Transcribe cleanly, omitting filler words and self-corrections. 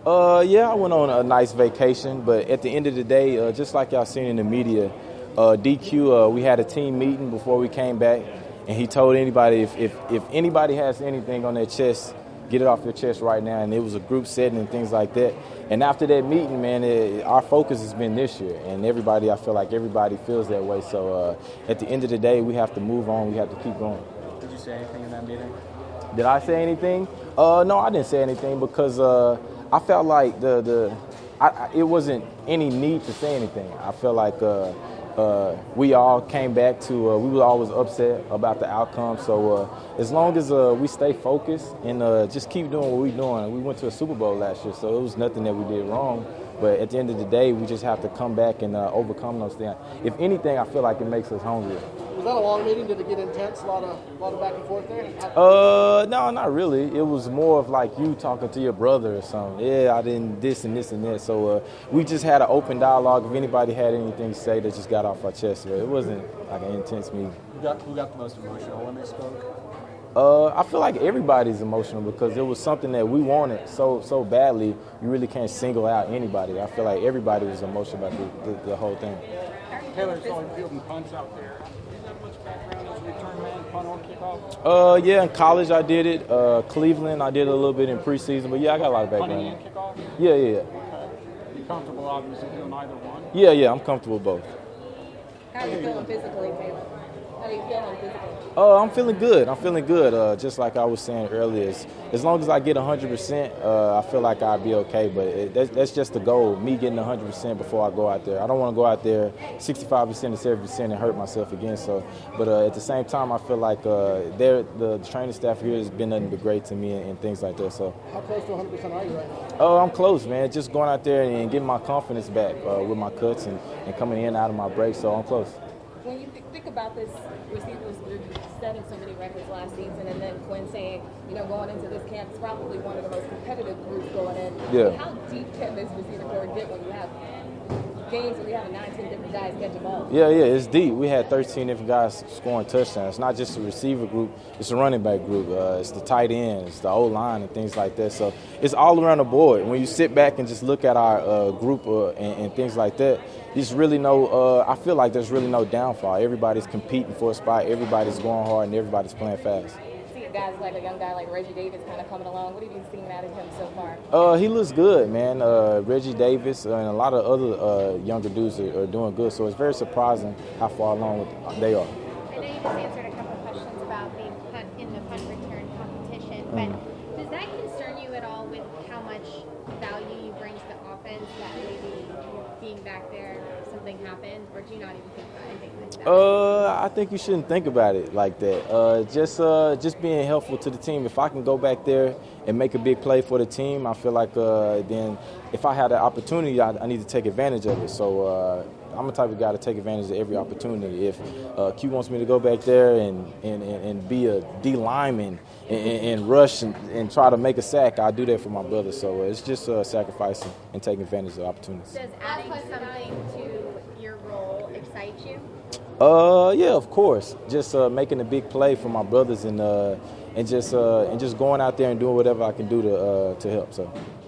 Yeah, I went on a nice vacation, but at the end of the day, just like y'all seen in the media, DQ, we had a team meeting before we came back, and he told anybody if anybody has anything on their chest, get it off your chest right now. And it was a group setting and things like that. And after that meeting, man, our focus has been this year, and I feel like everybody feels that way. So at the end of the day, we have to move on. We have to keep going. Did you say anything in that meeting? Did I say anything? No, I didn't say anything because I felt like it wasn't any need to say anything. I felt like we all came back to we were always upset about the outcome. So as long as we stay focused and just keep doing what we're doing. We went to a Super Bowl last year, so it was nothing that we did wrong. But at the end of the day, we just have to come back and overcome those things. If anything, I feel like it makes us hungrier. Was that a long meeting? Did it get intense? A lot of back and forth there? No, not really. It was more of like you talking to your brother or something. Yeah, I didn't this and this and that. So we just had an open dialogue. If anybody had anything to say, that just got off our chest. But it wasn't like an intense meeting. Who got the most emotional when they spoke? I feel like everybody's emotional because it was something that we wanted so badly. You really can't single out anybody. I feel like everybody was emotional about the whole thing. Taylor saw him fielding punts out there. Do you have much background as a return man, punt or kickoff? Yeah, in college I did it. Cleveland, I did a little bit in preseason, but yeah, I got a lot of background. Punting and kickoff? Yeah. Okay. You comfortable, obviously, doing either one? Yeah, I'm comfortable with both. How are you feeling physically, Taylor? How are you feeling physically? I'm feeling good. Just like I was saying earlier, as long as I get 100%, I feel like I'll be okay. But that's just the goal, me getting 100% before I go out there. I don't want to go out there 65% or 70% and hurt myself again. So, but at the same time, I feel like the training staff here has been nothing but great to me and things like that. So, how close to 100% are you right now? I'm close, man. Just going out there and getting my confidence back with my cuts and coming in and out of my breaks. So I'm close. When you think about this receivers group setting so many records last season, and then Quinn saying, going into this camp, it's probably one of the most competitive groups going in. Yeah. How deep can this receiver core get when you have games where you have 19 different guys catch the ball? Yeah, it's deep. We had 13 different guys scoring touchdowns. It's not just a receiver group, it's a running back group. It's the tight end, it's the O-line and things like that. So it's all around the board. When you sit back and just look at our group and things like that, there's really I feel like there's really no downfall. Everybody's competing for a spot, everybody's going hard, and everybody's playing fast. Guys like a young guy like Reggie Davis kind of coming along. What have you seen out of him so far? He looks good, man. Reggie Davis and a lot of other younger dudes are doing good. So it's very surprising how far along they are. I know you just answered a couple of questions about being in the punt return competition, but does that concern you at all with how much value you bring to the offense that maybe being back there something happens, or do you not even think about anything like that? I think you shouldn't think about it like that. Just being helpful to the team. If I can go back there and make a big play for the team, I feel like then if I had an opportunity, I need to take advantage of it. So I'm the type of guy to take advantage of every opportunity. If Q wants me to go back there and be a D lineman and rush and try to make a sack, I do that for my brother. So it's just sacrificing and taking advantage of opportunities. Does adding something to your role excite you? Yeah, of course. Just making a big play for my brothers and just going out there and doing whatever I can do to help. So.